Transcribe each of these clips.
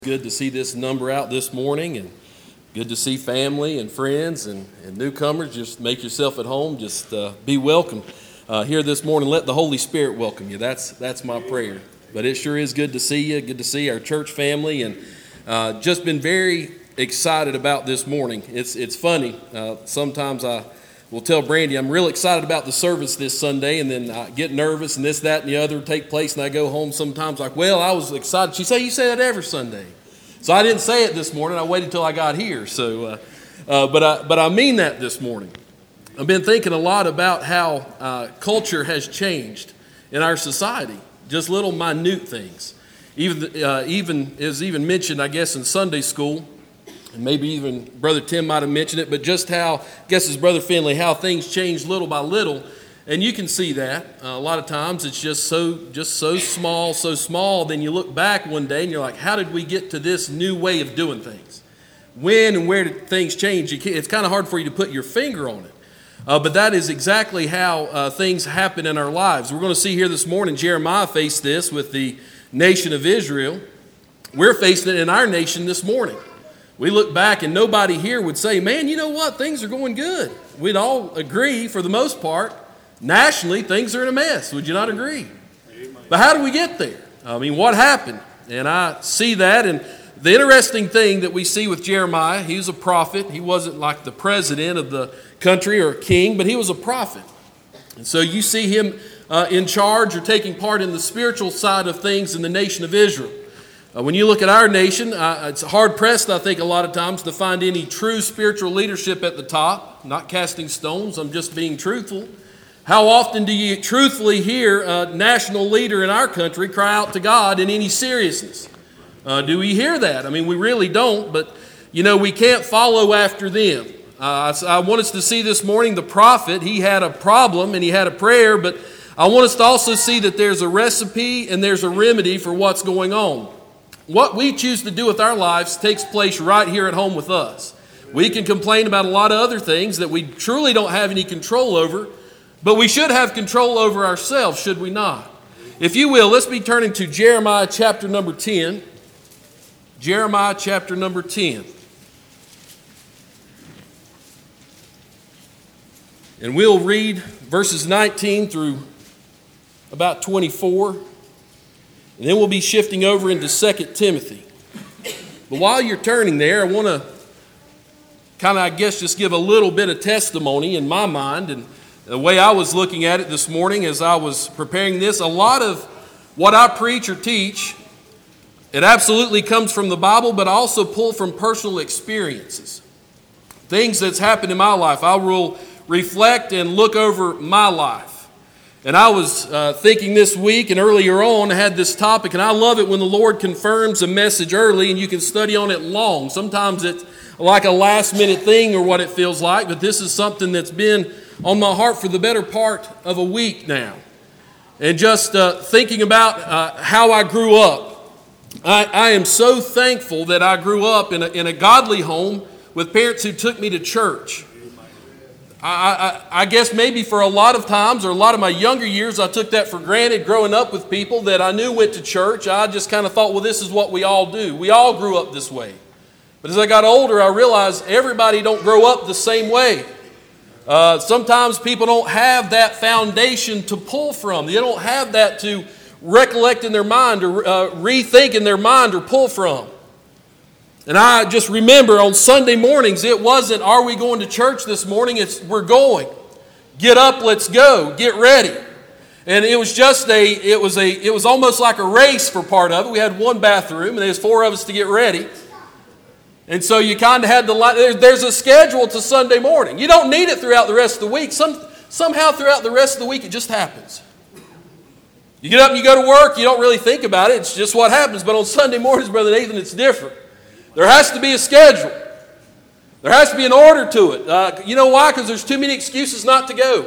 Good to see this number out this morning, and good to see family and friends and newcomers. Just make yourself at home. Just be welcome here this morning. Let the Holy Spirit welcome you. That's my prayer. But it sure is good to see you. Good to see our church family, and just been very excited about this morning. It's funny. Sometimes I will tell Brandy I'm real excited about the service this Sunday, and then I get nervous, and this, that, and the other take place, and I go home sometimes like, well, I was excited. She say, you say that every Sunday. So I didn't say it this morning. I waited until I got here. So, but I mean that this morning. I've been thinking a lot about how culture has changed in our society. Just little minute things. Even is even mentioned, I guess, in Sunday school. And maybe even Brother Tim might have mentioned it, but just how, I guess it's Brother Finley, how things change little by little. And you can see that. A lot of times it's just so small, then you look back one day and you're like, how did we get to this new way of doing things? When and where did things change? It's kind of hard for you to put your finger on it. But that is exactly how things happen in our lives. We're going to see here this morning, Jeremiah faced this with the nation of Israel. We're facing it in our nation this morning. We look back and nobody here would say, man, you know what? Things are going good. We'd all agree for the most part. Nationally, things are in a mess. Would you not agree? But how do we get there? I mean, what happened? And I see that. And the interesting thing that we see with Jeremiah, he was a prophet. He wasn't like the president of the country or king, but he was a prophet. And so you see him in charge or taking part in the spiritual side of things in the nation of Israel. When you look at our nation, it's hard-pressed, I think, a lot of times to find any true spiritual leadership at the top. Not casting stones, I'm just being truthful. How often do you truthfully hear a national leader in our country cry out to God in any seriousness? Do we hear that? I mean, we really don't, but, you know, we can't follow after them. I want us to see this morning the prophet, he had a problem and he had a prayer, but I want us to also see that there's a recipe and there's a remedy for what's going on. What we choose to do with our lives takes place right here at home with us. We can complain about a lot of other things that we truly don't have any control over, but we should have control over ourselves, should we not? If you will, let's be turning to Jeremiah chapter number 10. Jeremiah chapter number 10. And we'll read verses 19 through about 24. And then we'll be shifting over into 2 Timothy. But while you're turning there, I want to kind of, I guess, just give a little bit of testimony in my mind. And the way I was looking at it this morning as I was preparing this, a lot of what I preach or teach, it absolutely comes from the Bible, but I also pull from personal experiences. Things that's happened in my life. I will reflect and look over my life. And I was thinking this week and earlier on, I had this topic, and I love it when the Lord confirms a message early and you can study on it long. Sometimes it's like a last-minute thing or what it feels like, but this is something that's been on my heart for the better part of a week now. And just thinking about how I grew up. I am so thankful that I grew up in a godly home with parents who took me to church. I guess maybe for a lot of times or a lot of my younger years, I took that for granted growing up with people that I knew went to church. I just kind of thought, well, this is what we all do. We all grew up this way. But as I got older, I realized everybody don't grow up the same way. Sometimes people don't have that foundation to pull from. They don't have that to recollect in their mind or rethink in their mind or pull from. And I just remember on Sunday mornings, it wasn't, are we going to church this morning? It's, we're going. Get up, let's go. Get ready. And it was just it was almost like a race for part of it. We had one bathroom and there was 4 of us to get ready. And so you kind of had there's a schedule to Sunday morning. You don't need it throughout the rest of the week. Somehow throughout the rest of the week, it just happens. You get up and you go to work, you don't really think about it. It's just what happens. But on Sunday mornings, Brother Nathan, it's different. There has to be a schedule. There has to be an order to it. You know why? Because there's too many excuses not to go.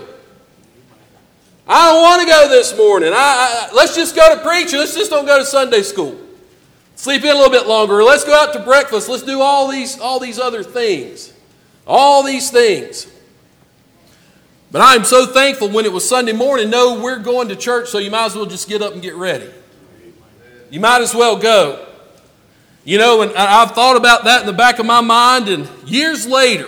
I don't want to go this morning. Let's just go to preaching. Let's just don't go to Sunday school. Sleep in a little bit longer. Or let's go out to breakfast. Let's do all these other things. All these things. But I'm so thankful when it was Sunday morning. No, we're going to church, so you might as well just get up and get ready. You might as well go. You know, and I've thought about that in the back of my mind, and years later,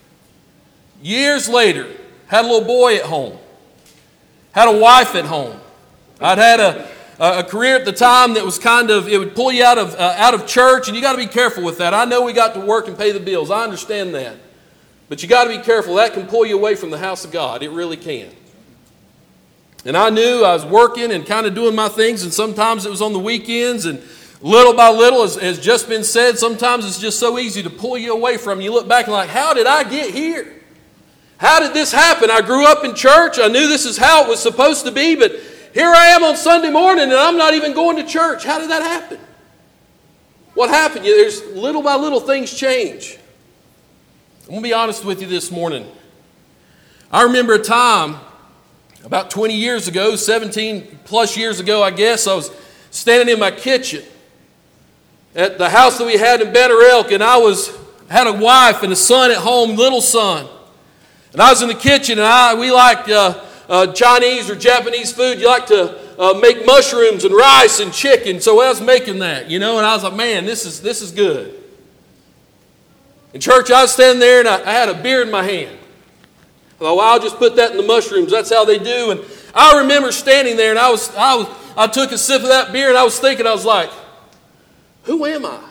had a little boy at home, had a wife at home. I'd had a career at the time that was it would pull you out of church, and you got to be careful with that. I know we got to work and pay the bills. I understand that. But you got to be careful. That can pull you away from the house of God. It really can. And I knew I was working and kind of doing my things, and sometimes it was on the weekends, and little by little, as just been said, sometimes it's just so easy to pull you away from. You look back and like, how did I get here? How did this happen? I grew up in church. I knew this is how it was supposed to be, but here I am on Sunday morning and I'm not even going to church. How did that happen? What happened? There's little by little things change. I'm going to be honest with you this morning. I remember a time about 20 years ago, 17 plus years ago, I guess, I was standing in my kitchen at the house that we had in Banner Elk, and I had a wife and a son at home, little son. And I was in the kitchen, and we like Chinese or Japanese food. You like to make mushrooms and rice and chicken. So I was making that, and I was like, man, this is good. In church, I was standing there, and I had a beer in my hand. I thought, well, I'll just put that in the mushrooms. That's how they do. And I remember standing there, and I took a sip of that beer, and I was thinking, I was like, who am I?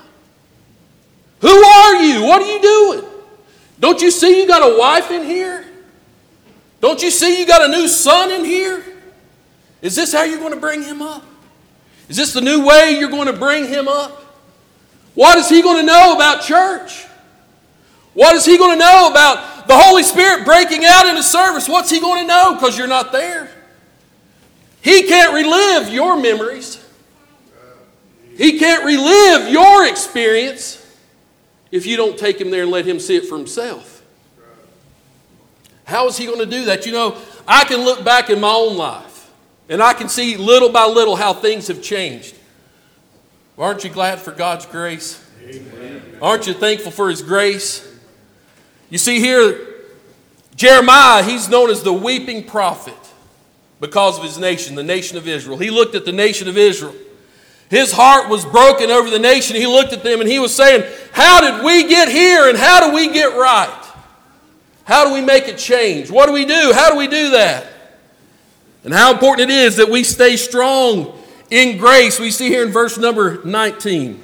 Who are you? What are you doing? Don't you see you got a wife in here? Don't you see you got a new son in here? Is this how you're going to bring him up? Is this the new way you're going to bring him up? What is he going to know about church? What is he going to know about the Holy Spirit breaking out in a service? What's he going to know because you're not there? He can't relive your memories. He can't relive your experience if you don't take him there and let him see it for himself. How is he going to do that? I can look back in my own life and I can see little by little how things have changed. Aren't you glad for God's grace? Amen. Aren't you thankful for his grace? You see here, Jeremiah, he's known as the weeping prophet because of his nation, the nation of Israel. He looked at the nation of Israel. His heart was broken over the nation. He looked at them and he was saying, how did we get here and how do we get right? How do we make a change? What do we do? How do we do that? And how important it is that we stay strong in grace. We see here in verse number 19.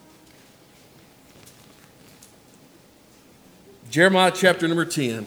Jeremiah chapter number 10.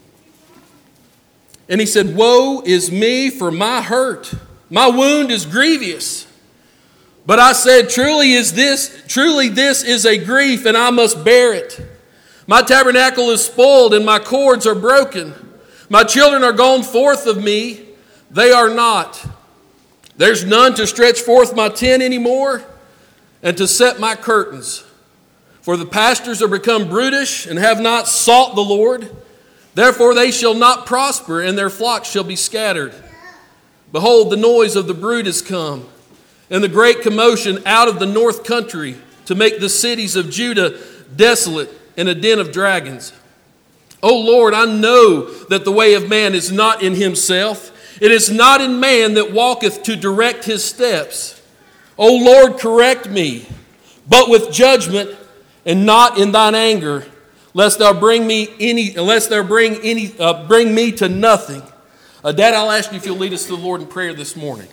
And he said, woe is me for my hurt. My wound is grievous. But I said, truly this is a grief, and I must bear it. My tabernacle is spoiled, and my cords are broken. My children are gone forth of me. They are not. There's none to stretch forth my tent anymore, and to set my curtains. For the pastors are become brutish, and have not sought the Lord. Therefore they shall not prosper, and their flocks shall be scattered. Behold, the noise of the brood is come, and the great commotion out of the north country, to make the cities of Judah desolate and a den of dragons. O Lord, I know that the way of man is not in himself. It is not in man that walketh to direct his steps. O Lord, correct me, but with judgment, and not in thine anger, lest thou bring me to nothing. Dad, I'll ask you if you'll lead us to the Lord in prayer this morning.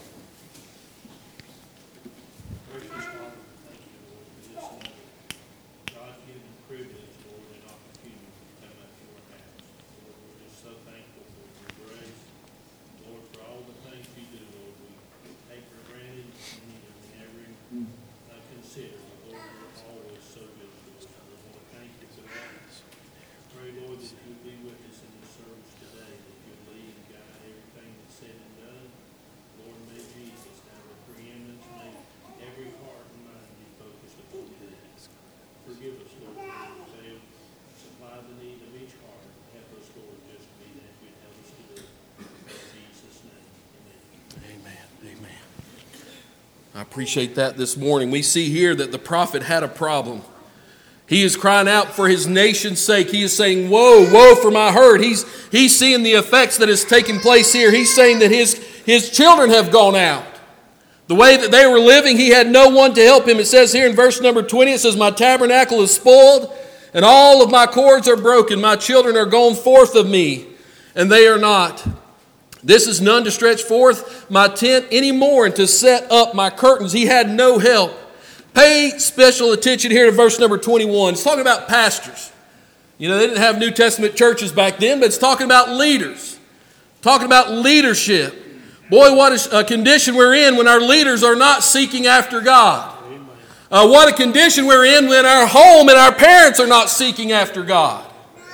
I appreciate that this morning. We see here that the prophet had a problem. He is crying out for his nation's sake. He is saying, woe, woe for my hurt. He's seeing the effects that is taking place here. He's saying that his children have gone out. The way that they were living, he had no one to help him. It says here in verse number 20, it says, my tabernacle is spoiled, and all of my cords are broken. My children are gone forth of me, and they are not. This is none to stretch forth my tent any more and to set up my curtains. He had no help. Pay special attention here to verse number 21. It's talking about pastors. You know, they didn't have New Testament churches back then, but it's talking about leaders. Talking about leadership. Boy, what a condition we're in when our leaders are not seeking after God. What a condition we're in when our home and our parents are not seeking after God.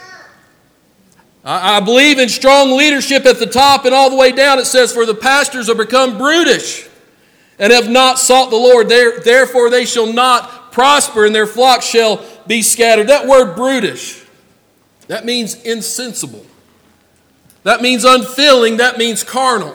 I believe in strong leadership at the top and all the way down. It says, for the pastors are become brutish and have not sought the Lord. Therefore they shall not prosper, and their flocks shall be scattered. That word brutish, that means insensible. That means unfeeling. That means carnal.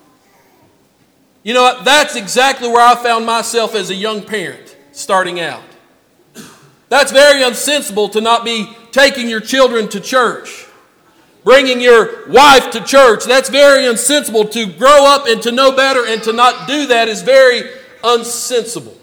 You know what? That's exactly where I found myself as a young parent starting out. That's very unsensible to not be taking your children to church, bringing your wife to church. That's very unsensible. To grow up and to know better and to not do that is very unsensible.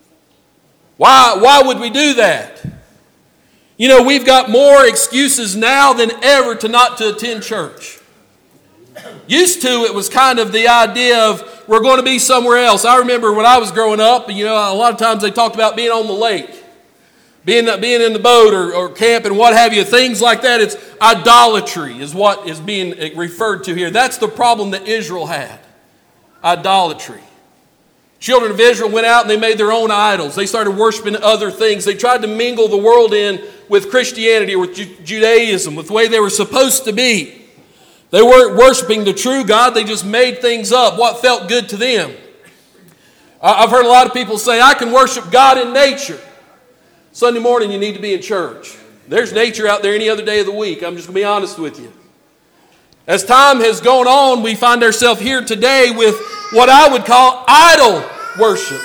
Why would we do that? You know, we've got more excuses now than ever to not to attend church. Used to, it was kind of the idea of we're going to be somewhere else. I remember when I was growing up, you know, a lot of times they talked about being on the lake, being in the boat or camping, what have you, things like that. It's idolatry is what is being referred to here. That's the problem that Israel had, idolatry. Children of Israel went out and they made their own idols. They started worshiping other things. They tried to mingle the world in with Christianity, with Judaism, with the way they were supposed to be. They weren't worshiping the true God. They just made things up, what felt good to them. I've heard a lot of people say, I can worship God in nature. Sunday morning, you need to be in church. There's nature out there any other day of the week. I'm just going to be honest with you. As time has gone on, we find ourselves here today with what I would call idol worship.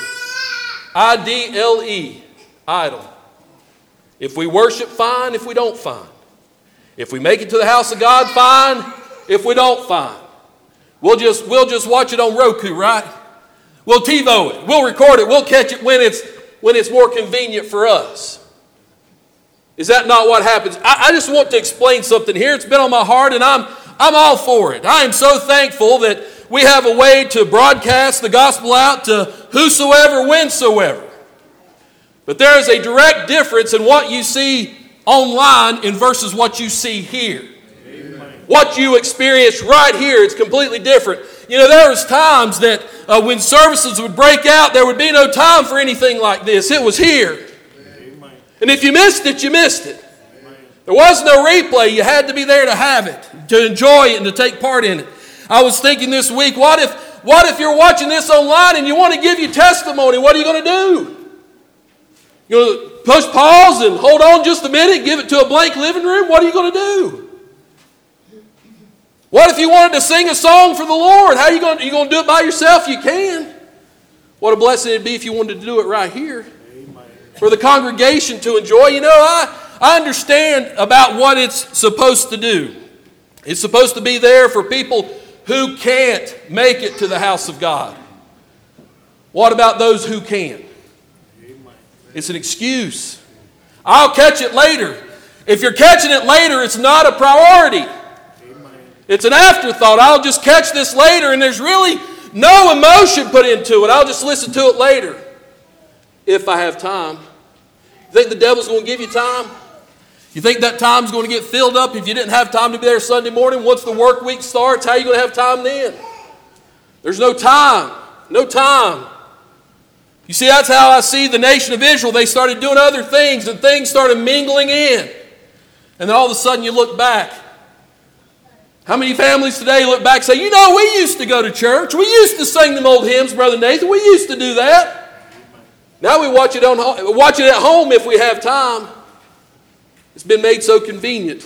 I-D-L-E, idol. If we worship, fine. If we don't, fine. If we make it to the house of God, fine. If we don't, fine. We'll just watch it on Roku, right? We'll TiVo it. We'll record it. We'll catch it when it's more convenient for us. Is that not what happens? I just want to explain something here. It's been on my heart, and I'm all for it. I am so thankful that we have a way to broadcast the gospel out to whosoever, whensoever. But there is a direct difference in what you see online versus what you see here. What you experience right here is completely different. You know, there was times that when services would break out, there would be no time for anything like this. It was here. Amen. And if you missed it, you missed it. Amen. There was no replay. You had to be there to have it, to enjoy it, and to take part in it. I was thinking this week, what if you're watching this online and you want to give your testimony? What are you going to do? You're going to push pause and hold on just a minute, give it to a blank living room? What are you going to do? What if you wanted to sing a song for the Lord? How are you going to do it by yourself? You can. What a blessing it'd be if you wanted to do it right here. Amen. For the congregation to enjoy. You know, I understand about what it's supposed to do. It's supposed to be there for people who can't make it to the house of God. What about those who can? It's an excuse. I'll catch it later. If you're catching it later, it's not a priority. It's an afterthought. I'll just catch this later, and there's really no emotion put into it. I'll just listen to it later if I have time. You think the devil's going to give you time? You think that time's going to get filled up if you didn't have time to be there Sunday morning? Once the work week starts, how are you going to have time then? There's no time. No time. You see, that's how I see the nation of Israel. They started doing other things, and things started mingling in. And then all of a sudden you look back. How many families today look back and say, you know, we used to go to church. We used to sing them old hymns, Brother Nathan. We used to do that. Now we watch it at home if we have time. It's been made so convenient.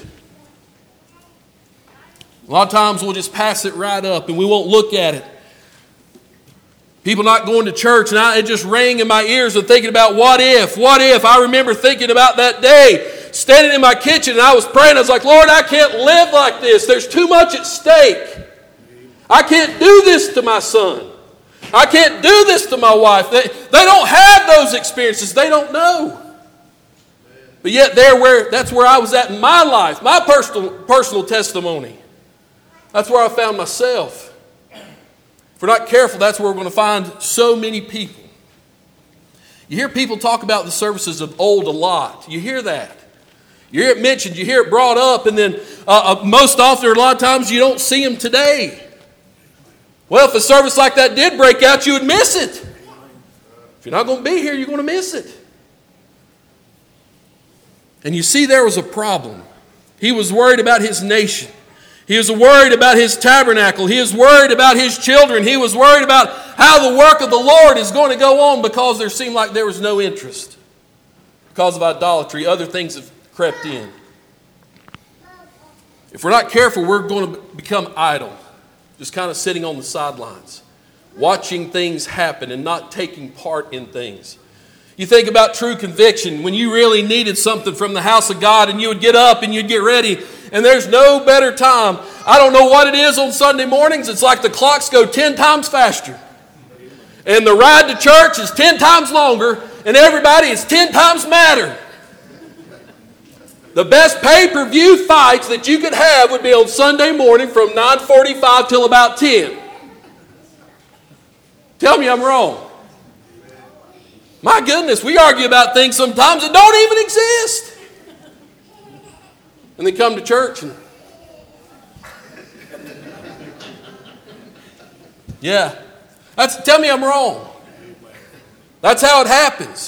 A lot of times we'll just pass it right up and we won't look at it. People not going to church, and it just rang in my ears and thinking about what if. I remember thinking about that day, standing in my kitchen, and I was praying. I was like, Lord, I can't live like this. There's too much at stake. I can't do this to my son. I can't do this to my wife. They don't have those experiences. They don't know. But yet that's where I was at in my life, my personal testimony. That's where I found myself. If we're not careful, that's where we're going to find so many people. You hear people talk about the services of old a lot. You hear that. You hear it mentioned, you hear it brought up, and then most often, or a lot of times, you don't see them today. Well, if a service like that did break out, you would miss it. If you're not going to be here, you're going to miss it. And you see, there was a problem. He was worried about his nation. He was worried about his tabernacle. He was worried about his children. He was worried about how the work of the Lord is going to go on, because there seemed like there was no interest. Because of idolatry, other things have crept in. If we're not careful, we're going to become idle, just kind of sitting on the sidelines, watching things happen and not taking part in things. You think about true conviction, when you really needed something from the house of God, and you would get up and you'd get ready, and there's no better time. I don't know what it is on Sunday mornings. It's like the clocks go 10 times faster. And the ride to church is 10 times longer, and everybody is 10 times madder. The best pay-per-view fights that you could have would be on Sunday morning from 9:45 till about 10. Tell me I'm wrong. My goodness, we argue about things sometimes that don't even exist. And they come to church and tell me I'm wrong. That's how it happens.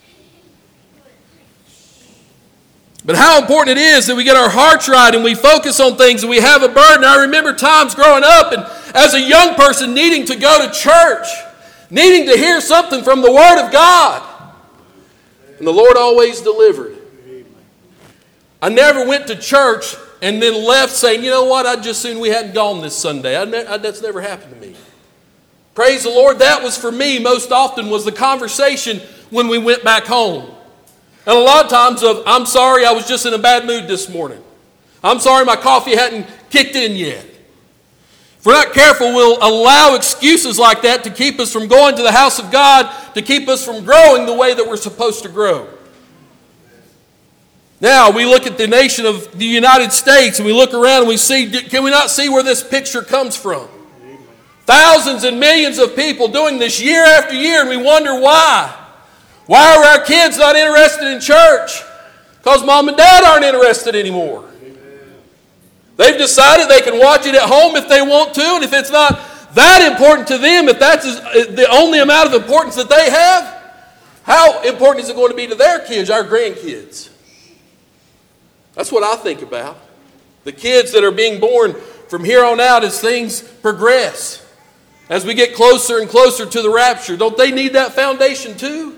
But how important it is that we get our hearts right and we focus on things and we have a burden. I remember times growing up and as a young person needing to go to church, needing to hear something from the Word of God. And the Lord always delivered. I never went to church and then left saying, you know what, I'd just soon we hadn't gone this Sunday. That's never happened to me. Praise the Lord, that was for me most often was the conversation when we went back home. And a lot of times I'm sorry I was just in a bad mood this morning. I'm sorry my coffee hadn't kicked in yet. If we're not careful, we'll allow excuses like that to keep us from going to the house of God, to keep us from growing the way that we're supposed to grow. Now, we look at the nation of the United States and we look around and we see, can we not see where this picture comes from? Thousands and millions of people doing this year after year, and we wonder why. Why are our kids not interested in church? Because mom and dad aren't interested anymore. They've decided they can watch it at home if they want to, and if it's not that important to them, if that's the only amount of importance that they have, how important is it going to be to their kids, our grandkids? That's what I think about. The kids that are being born from here on out as things progress. As we get closer and closer to the rapture, don't they need that foundation too?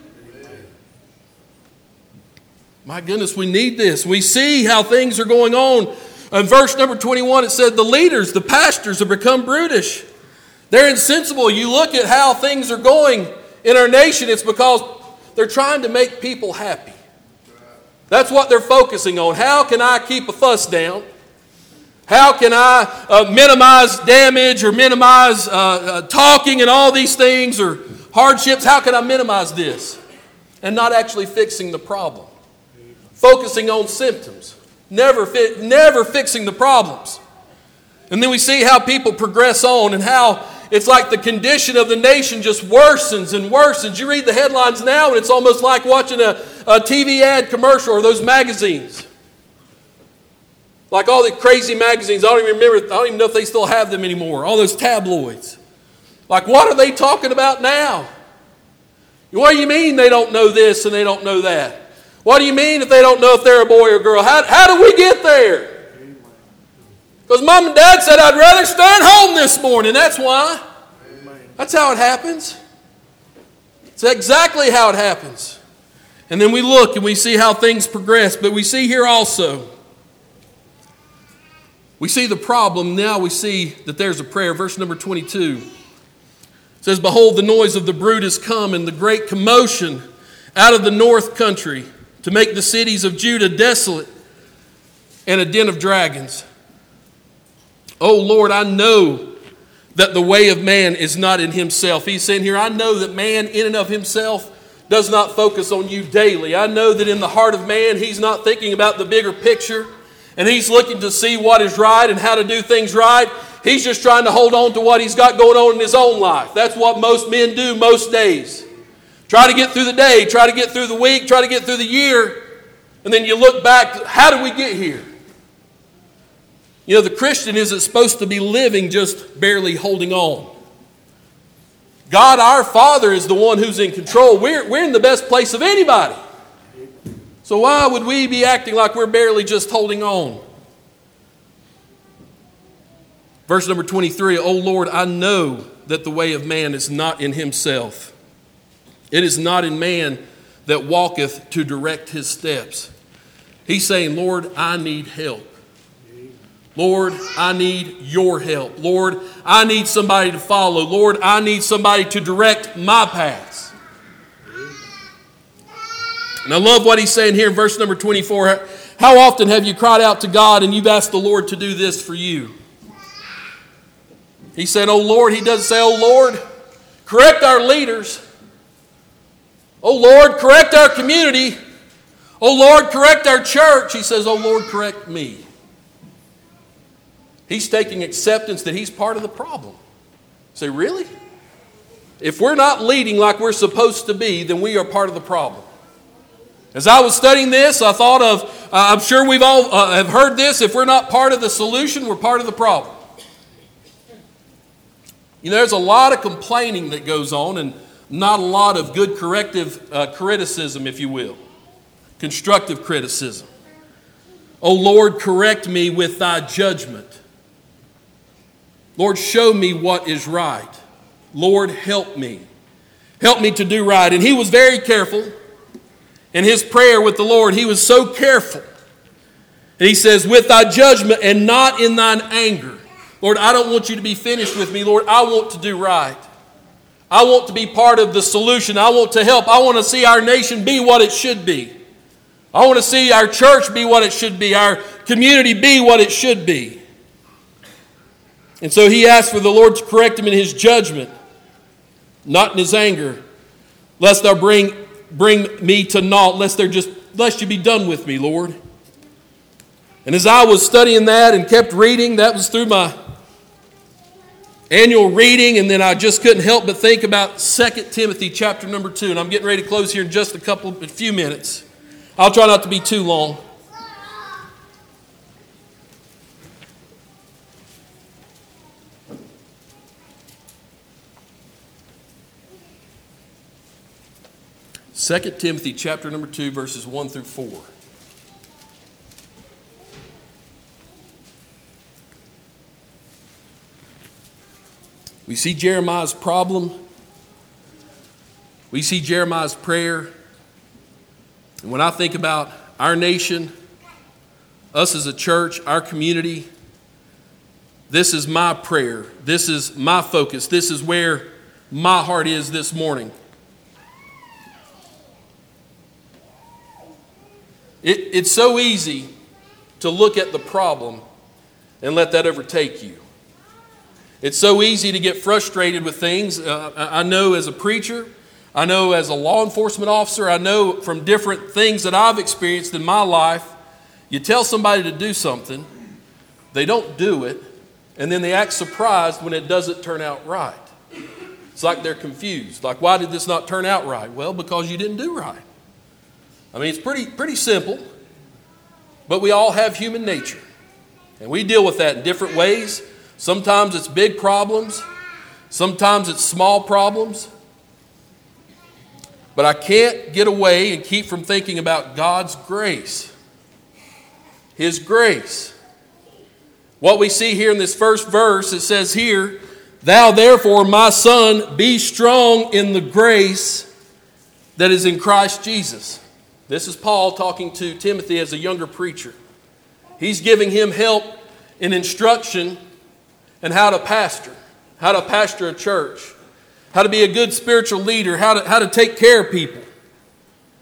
My goodness, we need this. We see how things are going on. In verse number 21, it said, the leaders, the pastors have become brutish. They're insensible. You look at how things are going in our nation, it's because they're trying to make people happy. That's what they're focusing on. How can I keep a fuss down? How can I minimize damage or minimize talking and all these things or hardships? How can I minimize this? And not actually fixing the problem. Focusing on symptoms. Never fixing the problems. And then we see how people progress on and how it's like the condition of the nation just worsens and worsens. You read the headlines now and it's almost like watching a TV ad commercial or those magazines. Like all the crazy magazines, I don't even know if they still have them anymore. All those tabloids. Like what are they talking about now? What do you mean they don't know this and they don't know that? What do you mean if they don't know if they're a boy or a girl? How do we get there? Because mom and dad said, I'd rather stay at home this morning. That's why. That's how it happens. It's exactly how it happens. And then we look and we see how things progress. But we see here also, we see the problem. Now we see that there's a prayer. Verse number 22 says, behold, the noise of the brood has come and the great commotion out of the north country to make the cities of Judah desolate and a den of dragons. Oh Lord, I know that the way of man is not in himself. He's saying here, I know that man in and of himself does not focus on you daily. I know that in the heart of man, he's not thinking about the bigger picture, and he's looking to see what is right and how to do things right. He's just trying to hold on to what he's got going on in his own life. That's what most men do most days. Try to get through the day, try to get through the week, try to get through the year, and then you look back, how did we get here? You know, the Christian isn't supposed to be living just barely holding on. God, our Father, is the one who's in control. We're in the best place of anybody. So why would we be acting like we're barely just holding on? Verse number 23, O Lord, I know that the way of man is not in himself. It is not in man that walketh to direct his steps. He's saying, Lord, I need help. Lord, I need your help. Lord, I need somebody to follow. Lord, I need somebody to direct my paths. And I love what he's saying here in verse number 24. How often have you cried out to God and you've asked the Lord to do this for you? He said, oh Lord. He doesn't say, oh Lord, correct our leaders. Oh Lord, correct our community. Oh Lord, correct our church. He says, oh Lord, correct me. He's taking acceptance that he's part of the problem. Say, really? If we're not leading like we're supposed to be, then we are part of the problem. As I was studying this, I thought of, I'm sure we've all have heard this, if we're not part of the solution, we're part of the problem. You know, there's a lot of complaining that goes on and not a lot of good corrective criticism, if you will. Constructive criticism. Oh Lord, correct me with thy judgment. Lord, show me what is right. Lord, help me. Help me to do right. And he was very careful in his prayer with the Lord. He was so careful. And he says, with thy judgment and not in thine anger. Lord, I don't want you to be finished with me. Lord, I want to do right. I want to be part of the solution. I want to help. I want to see our nation be what it should be. I want to see our church be what it should be. Our community be what it should be. And so he asked for the Lord to correct him in his judgment, not in his anger, lest thou bring me to naught, lest you be done with me, Lord. And as I was studying that and kept reading, that was through my annual reading, and then I just couldn't help but think about 2 Timothy chapter number 2. And I'm getting ready to close here in just a few minutes. I'll try not to be too long. Second Timothy chapter number 2, verses 1 through 4. We see Jeremiah's problem. We see Jeremiah's prayer. And when I think about our nation, us as a church, our community, this is my prayer. This is my focus. This is where my heart is this morning. It's so easy to look at the problem and let that overtake you. It's so easy to get frustrated with things. I know as a preacher, I know as a law enforcement officer, I know from different things that I've experienced in my life, you tell somebody to do something, they don't do it, and then they act surprised when it doesn't turn out right. It's like they're confused. Like, why did this not turn out right? Well, because you didn't do right. I mean, it's pretty simple, but we all have human nature, and we deal with that in different ways. Sometimes it's big problems, sometimes it's small problems, but I can't get away and keep from thinking about God's grace, His grace. What we see here in this first verse, it says here, thou therefore, my son, be strong in the grace that is in Christ Jesus. This is Paul talking to Timothy as a younger preacher. He's giving him help and instruction in how to pastor a church, how to be a good spiritual leader, how to take care of people.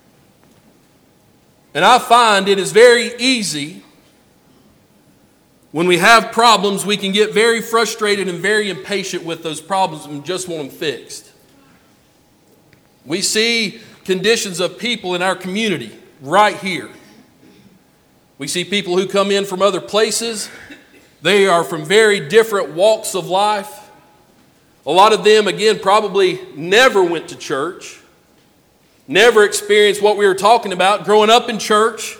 And I find it is very easy when we have problems, we can get very frustrated and very impatient with those problems and just want them fixed. We see conditions of people in our community right here. We see people who come in from other places. They are from very different walks of life. A lot of them, again, probably never went to church, never experienced what we were talking about, growing up in church.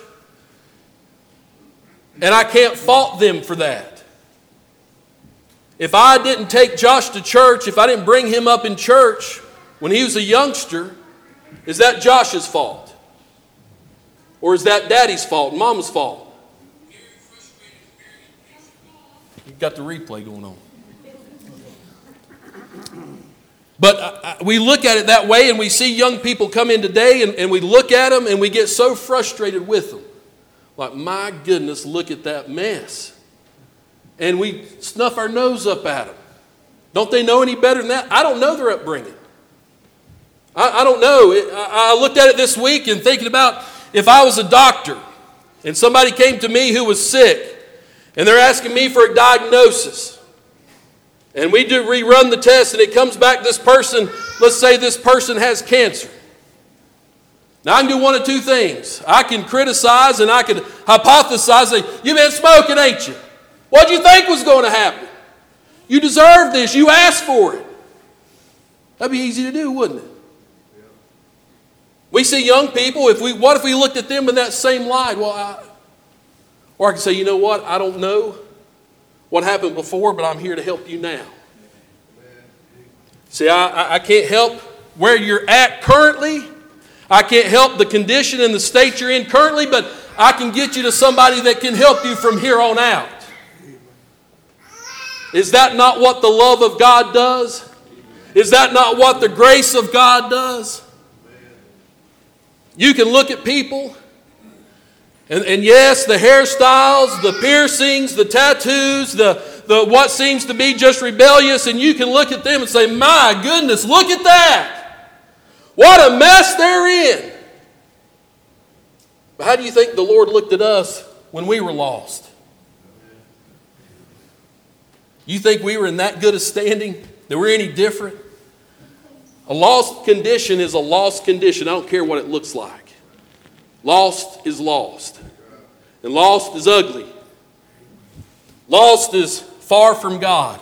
And I can't fault them for that. If I didn't take Josh to church, if I didn't bring him up in church when he was a youngster, is that Josh's fault? Or is that Daddy's fault, Mama's fault? You've got the replay going on. But we look at it that way, and we see young people come in today, and we look at them, and we get so frustrated with them. Like, my goodness, look at that mess. And we snuff our nose up at them. Don't they know any better than that? I don't know their upbringing. I don't know. I looked at it this week and thinking about if I was a doctor and somebody came to me who was sick and they're asking me for a diagnosis. And we do rerun the test and it comes back this person, let's say this person has cancer. Now I can do one of two things. I can criticize and I can hypothesize, say, you've been smoking, ain't you? What did you think was going to happen? You deserve this. You asked for it. That'd be easy to do, wouldn't it? We see young people, what if we looked at them in that same light? Or I can say, you know what? I don't know what happened before, but I'm here to help you now. See, I can't help where you're at currently. I can't help the condition and the state you're in currently, but I can get you to somebody that can help you from here on out. Is that not what the love of God does? Is that not what the grace of God does? You can look at people, and yes, the hairstyles, the piercings, the tattoos, the what seems to be just rebellious, and you can look at them and say, my goodness, look at that. What a mess they're in. But how do you think the Lord looked at us when we were lost? You think we were in that good a standing? That we're any different? A lost condition is a lost condition. I don't care what it looks like. Lost is lost. And lost is ugly. Lost is far from God.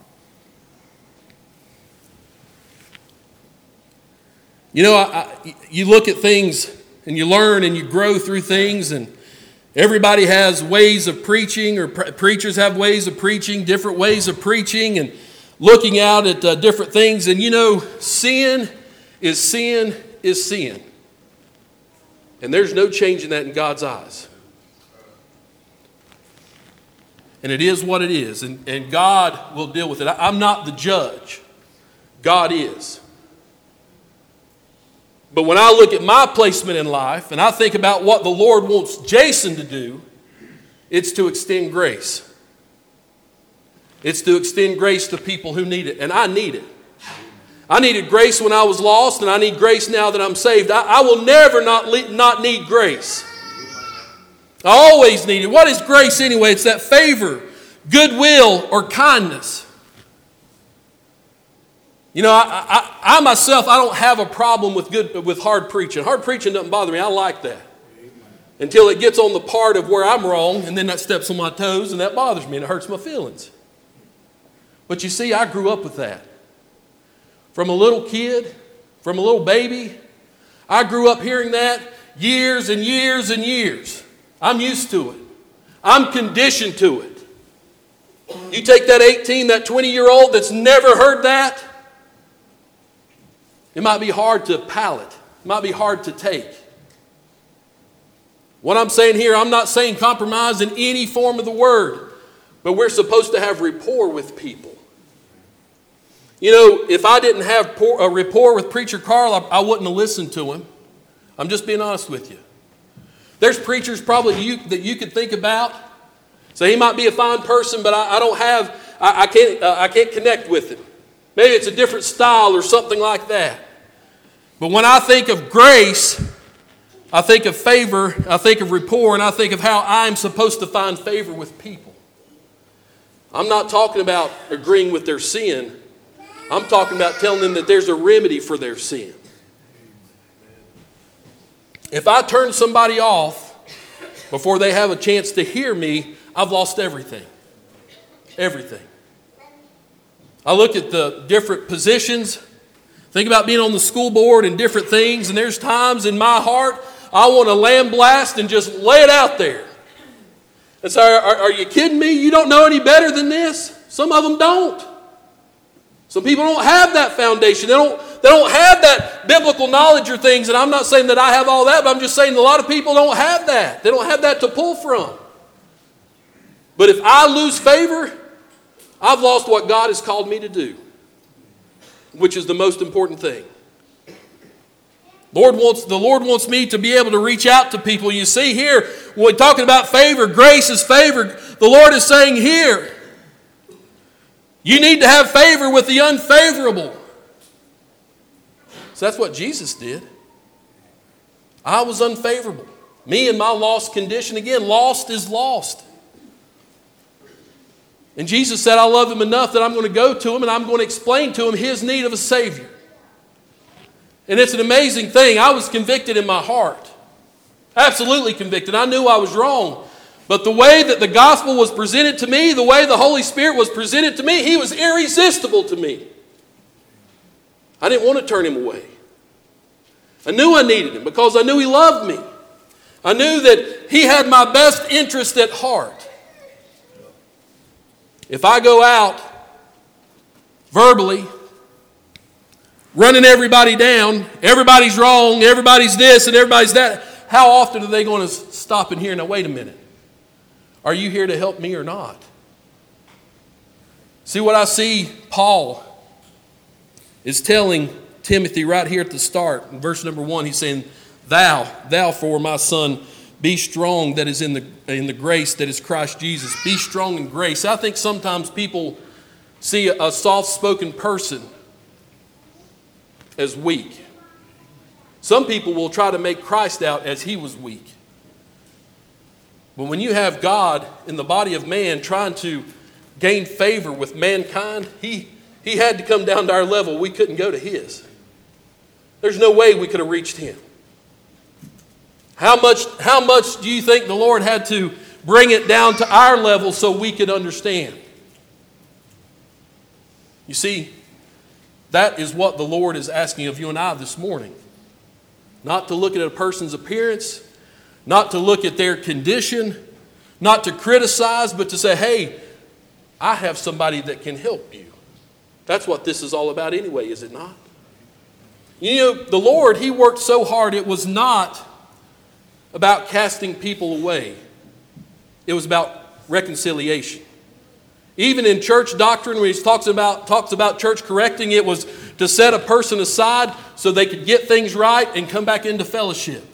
You know, you look at things and you learn and you grow through things, and everybody has ways of preaching, or preachers have ways of preaching, different ways of preaching and looking out at different things. And you know, sin is sin is sin. And there's no changing that in God's eyes. And it is what it is. And God will deal with it. I'm not the judge. God is. But when I look at my placement in life and I think about what the Lord wants Jason to do, it's to extend grace. It's to extend grace to people who need it. And I need it. I needed grace when I was lost, and I need grace now that I'm saved. I will never not need grace. I always need it. What is grace anyway? It's that favor, goodwill, or kindness. You know, I myself, I don't have a problem with hard preaching. Hard preaching doesn't bother me. I like that. Until it gets on the part of where I'm wrong, and then that steps on my toes, and that bothers me, and it hurts my feelings. But you see, I grew up with that. From a little kid, from a little baby, I grew up hearing that years and years and years. I'm used to it. I'm conditioned to it. You take that 18, that 20-year-old that's never heard that, it might be hard to palate. It might be hard to take. What I'm saying here, I'm not saying compromise in any form of the word, but we're supposed to have rapport with people. You know, if I didn't have a rapport with Preacher Carl, I wouldn't have listened to him. I'm just being honest with you. There's preachers probably that you could think about. So he might be a fine person, but I can't connect with him. Maybe it's a different style or something like that. But when I think of grace, I think of favor, I think of rapport, and I think of how I'm supposed to find favor with people. I'm not talking about agreeing with their sin. I'm talking about telling them that there's a remedy for their sin. If I turn somebody off before they have a chance to hear me, I've lost everything. Everything. I look at the different positions. Think about being on the school board and different things, and there's times in my heart I want to lambaste and just lay it out there. And so, are you kidding me? You don't know any better than this? Some of them don't. Some people don't have that foundation. They don't have that biblical knowledge or things. And I'm not saying that I have all that, but I'm just saying a lot of people don't have that. They don't have that to pull from. But if I lose favor, I've lost what God has called me to do, which is the most important thing. The Lord wants me to be able to reach out to people. You see here, when we're talking about favor, grace is favor. The Lord is saying here, you need to have favor with the unfavorable. So that's what Jesus did. I was unfavorable. Me and my lost condition. Again, lost is lost. And Jesus said, I love him enough that I'm going to go to him and I'm going to explain to him his need of a Savior. And it's an amazing thing. I was convicted in my heart. Absolutely convicted. I knew I was wrong. But the way that the gospel was presented to me, the way the Holy Spirit was presented to me, he was irresistible to me. I didn't want to turn him away. I knew I needed him because I knew he loved me. I knew that he had my best interest at heart. If I go out verbally, running everybody down, everybody's wrong, everybody's this and everybody's that, how often are they going to stop and hear, now wait a minute, are you here to help me or not? See, what I see Paul is telling Timothy right here at the start. In verse number 1, he's saying, Thou therefore, my son, be strong that is in the grace that is Christ Jesus. Be strong in grace. I think sometimes people see a soft-spoken person as weak. Some people will try to make Christ out as he was weak. But when you have God in the body of man trying to gain favor with mankind, he had to come down to our level. We couldn't go to his. There's no way we could have reached him. How much do you think the Lord had to bring it down to our level so we could understand? You see, that is what the Lord is asking of you and I this morning. Not to look at a person's appearance, not to look at their condition, not to criticize, but to say, hey, I have somebody that can help you. That's what this is all about anyway, is it not? You know, the Lord, he worked so hard, it was not about casting people away. It was about reconciliation. Even in church doctrine, when he talks about church correcting, it was to set a person aside so they could get things right and come back into fellowship.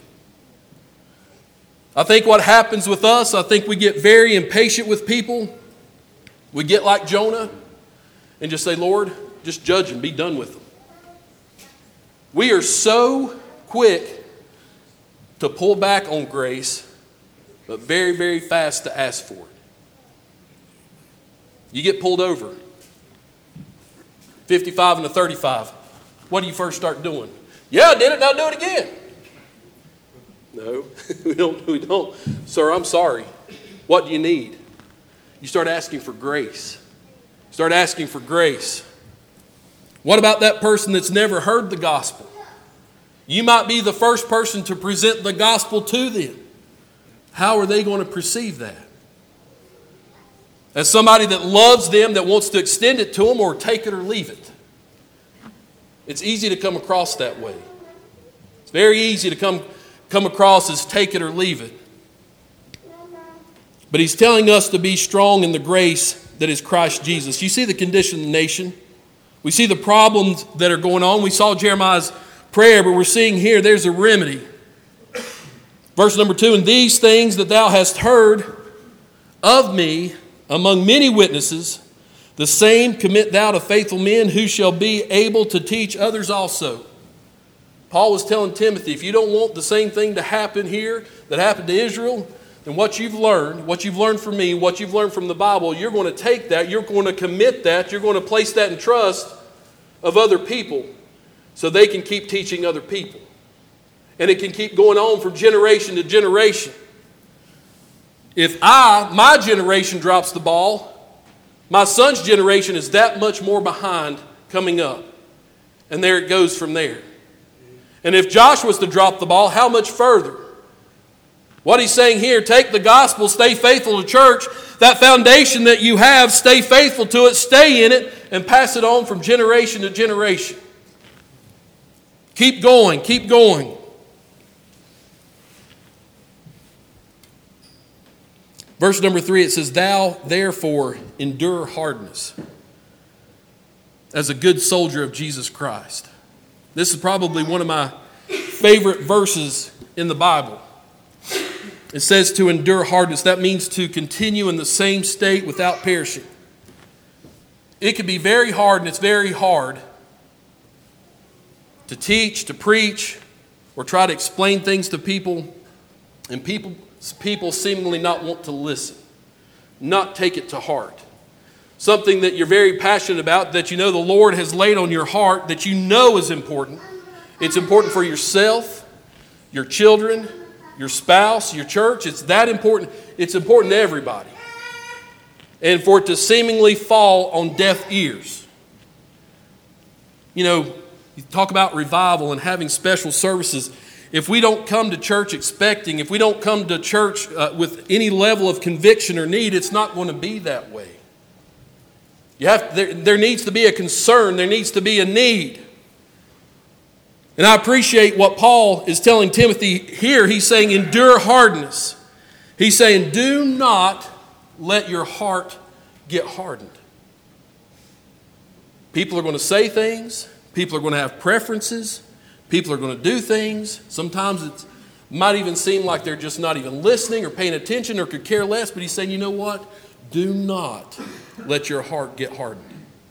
I think what happens with us, I think we get very impatient with people. We get like Jonah and just say, Lord, just judge them, be done with them. We are so quick to pull back on grace, but very, very fast to ask for it. You get pulled over, 55 and a 35. What do you first start doing? Yeah, I did it, now do it again. No, we don't. Sir, I'm sorry. What do you need? You start asking for grace. Start asking for grace. What about that person that's never heard the gospel? You might be the first person to present the gospel to them. How are they going to perceive that? As somebody that loves them, that wants to extend it to them, or take it or leave it. It's easy to come across that way. It's very easy to come across as take it or leave it. But he's telling us to be strong in the grace that is Christ Jesus. You see the condition of the nation. We see the problems that are going on. We saw Jeremiah's prayer, but we're seeing here there's a remedy. Verse number 2, and these things that thou hast heard of me among many witnesses, the same commit thou to faithful men who shall be able to teach others also. Paul was telling Timothy, if you don't want the same thing to happen here that happened to Israel, then what you've learned from me, what you've learned from the Bible, you're going to take that, you're going to commit that, you're going to place that in trust of other people so they can keep teaching other people. And it can keep going on from generation to generation. If my generation drops the ball, my son's generation is that much more behind coming up. And there it goes from there. And if Josh was to drop the ball, how much further? What he's saying here, take the gospel, stay faithful to church. That foundation that you have, stay faithful to it, stay in it, and pass it on from generation to generation. Keep going, keep going. Verse number 3, it says, "Thou therefore endure hardness as a good soldier of Jesus Christ." This is probably one of my favorite verses in the Bible. It says to endure hardness. That means to continue in the same state without perishing. It can be very hard, and it's very hard to teach, to preach, or try to explain things to people, and people seemingly not want to listen, not take it to heart. Something that you're very passionate about, that you know the Lord has laid on your heart, that you know is important. It's important for yourself, your children, your spouse, your church. It's that important. It's important to everybody. And for it to seemingly fall on deaf ears. You know, you talk about revival and having special services. If we don't come to church expecting, if we don't come to church with any level of conviction or need, it's not going to be that way. There needs to be a concern. There needs to be a need. And I appreciate what Paul is telling Timothy here. He's saying, endure hardness. He's saying, do not let your heart get hardened. People are going to say things. People are going to have preferences. People are going to do things. Sometimes it might even seem like they're just not even listening or paying attention or could care less. But he's saying, you know what? Do not let your heart get hardened.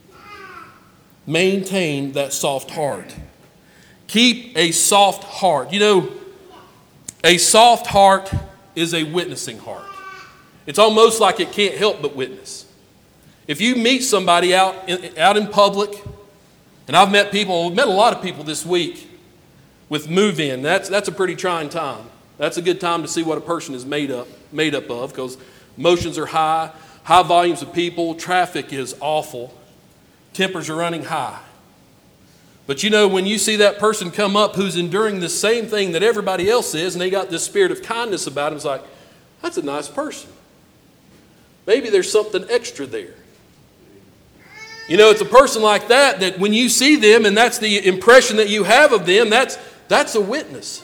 Maintain that soft heart. Keep a soft heart. You know, a soft heart is a witnessing heart. It's almost like it can't help but witness. If you meet somebody out in public, and I've met a lot of people this week with move-in. That's a pretty trying time. That's a good time to see what a person is made up of, because emotions are high volumes of people, traffic is awful, tempers are running high. But you know, when you see that person come up who's enduring the same thing that everybody else is, and they got this spirit of kindness about them, it's like, that's a nice person. Maybe there's something extra there. You know, it's a person like that when you see them and that's the impression that you have of them, that's a witness.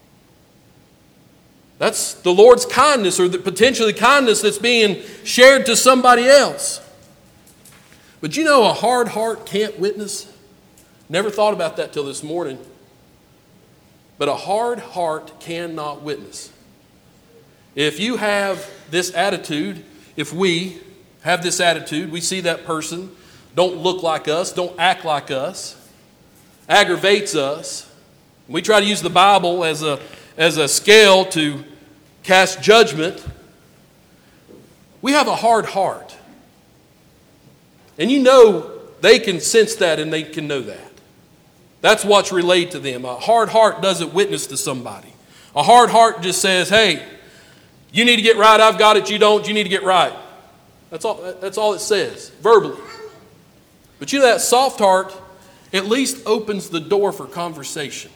That's the Lord's kindness, or the potentially kindness that's being shared to somebody else. But you know, a hard heart can't witness. Never thought about that till this morning. But a hard heart cannot witness. If you have this attitude, if we have this attitude, we see that person don't look like us, don't act like us, aggravates us. We try to use the Bible as a scale to cast judgment. We have a hard heart. And you know they can sense that and they can know that. That's what's relayed to them. A hard heart doesn't witness to somebody. A hard heart just says, hey, you need to get right, I've got it, you don't, you need to get right. That's all it says, verbally. But you know, that soft heart at least opens the door for conversation.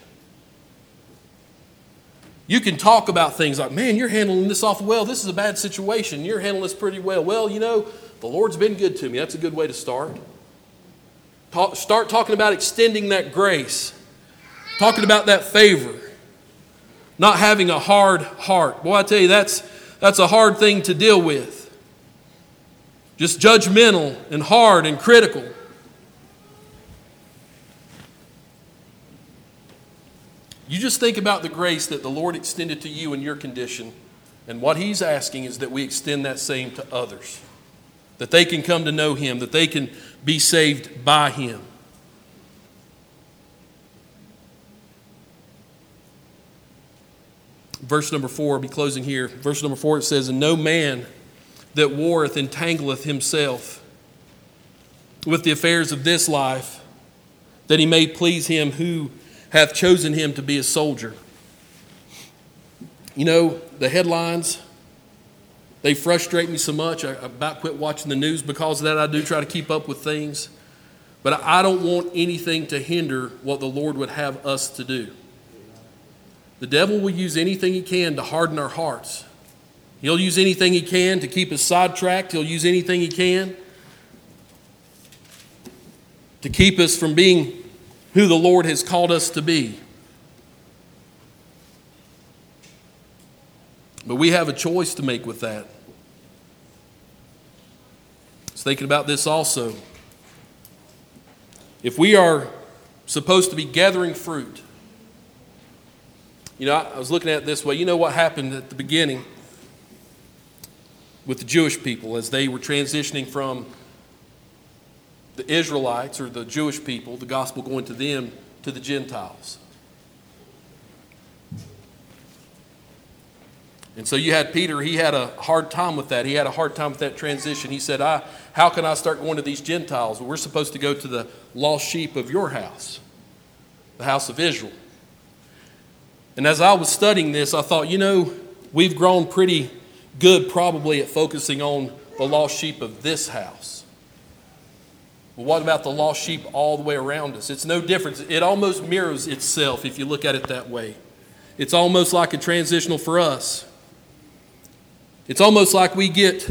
You can talk about things like, man, you're handling this awful well. This is a bad situation. You're handling this pretty well. Well, you know, the Lord's been good to me. That's a good way to start. Start talking about extending that grace. Talking about that favor. Not having a hard heart. Boy, I tell you, that's a hard thing to deal with. Just judgmental and hard and critical. You just think about the grace that the Lord extended to you in your condition, and what He's asking is that we extend that same to others. That they can come to know Him, that they can be saved by Him. verse number 4, I'll be closing here. Verse number 4, it says, "And no man that warreth entangleth himself with the affairs of this life, that he may please him who hath chosen him to be a soldier." You know, the headlines, they frustrate me so much. I about quit watching the news because of that. I do try to keep up with things. But I don't want anything to hinder what the Lord would have us to do. The devil will use anything he can to harden our hearts. He'll use anything he can to keep us sidetracked. He'll use anything he can to keep us from being who the Lord has called us to be. But we have a choice to make with that. I was thinking about this also. If we are supposed to be gathering fruit, you know, I was looking at it this way. You know what happened at the beginning with the Jewish people as they were transitioning from the Israelites or the Jewish people, the gospel going to them, to the Gentiles. And so you had Peter, he had a hard time with that. He had a hard time with that transition. He said, how can I start going to these Gentiles? Well, we're supposed to go to the lost sheep of your house, the house of Israel. And as I was studying this, I thought, you know, we've grown pretty good probably at focusing on the lost sheep of this house. But what about the lost sheep all the way around us? It's no difference. It almost mirrors itself if you look at it that way. It's almost like a transitional for us. It's almost like we get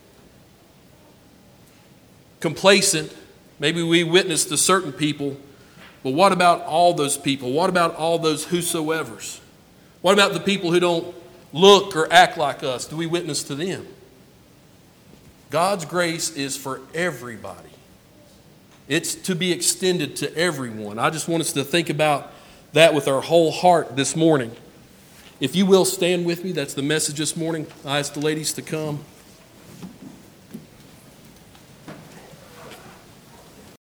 complacent. Maybe we witness to certain people, but what about all those people? What about all those whosoevers? What about the people who don't look or act like us? Do we witness to them? God's grace is for everybody. It's to be extended to everyone. I just want us to think about that with our whole heart this morning. If you will stand with me, that's the message this morning. I ask the ladies to come.